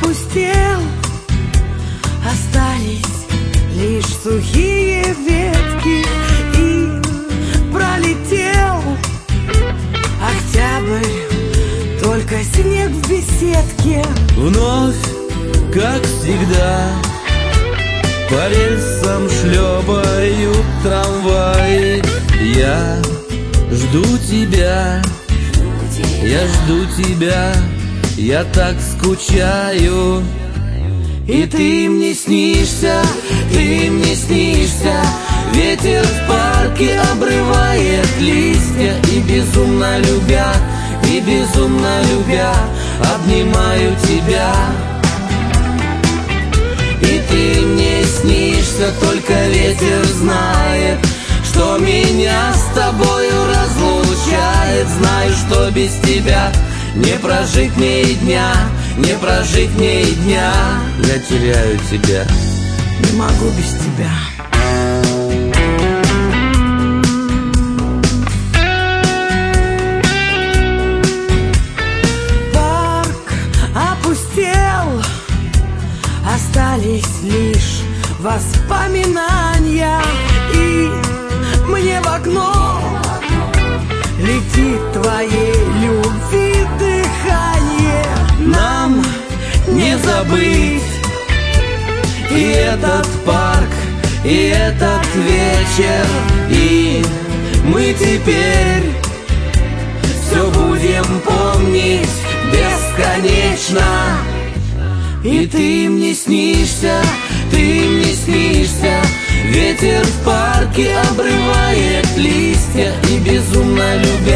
опустел, остались лишь сухие ветки, и пролетел октябрь, только снег в беседке. Вновь, как всегда, по рельсам шлепают трамваи. Я жду тебя, я жду тебя, я так скучаю. И ты мне снишься, ты мне снишься. Ветер в парке обрывает листья, и безумно любя, обнимаю тебя. И ты мне снишься, только ветер знает, что меня с тобою разлучает. Знаю, что без тебя не прожить мне и дня, не прожить мне и дня. Я теряю тебя, не могу без тебя. Парк опустел, остались лишь воспоминания, и мне в окно летит твоей любви дыхание. Нам не забыть и этот парк, и этот вечер, и мы теперь все будем помнить бесконечно. И ты мне снишься, ты мне снишься. Ветер в парке обрывает листья, и безумно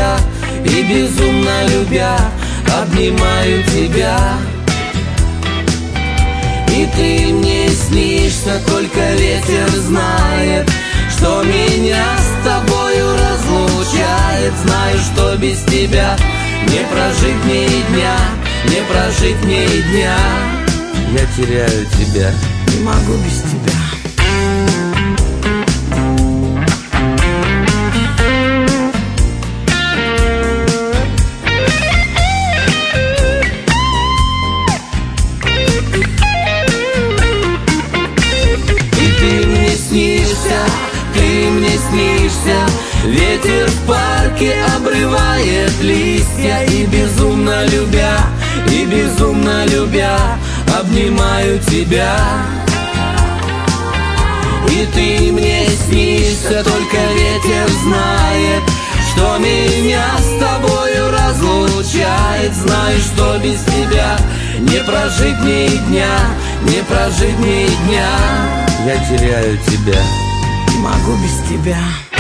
любя, обнимаю тебя. И ты мне снишься, только ветер знает, что меня с тобою разлучает. Знаю, что без тебя не прожить мне и дня, не прожить мне и дня. Я теряю тебя, не могу без тебя. Ты мне снишься, ветер в парке обрывает листья, и безумно любя, обнимаю тебя. И ты мне снишься, только ветер знает, что меня с тобою разлучает. Знаю, что без тебя не прожить мне и дня, не прожить мне и дня. Я теряю тебя, не могу без тебя.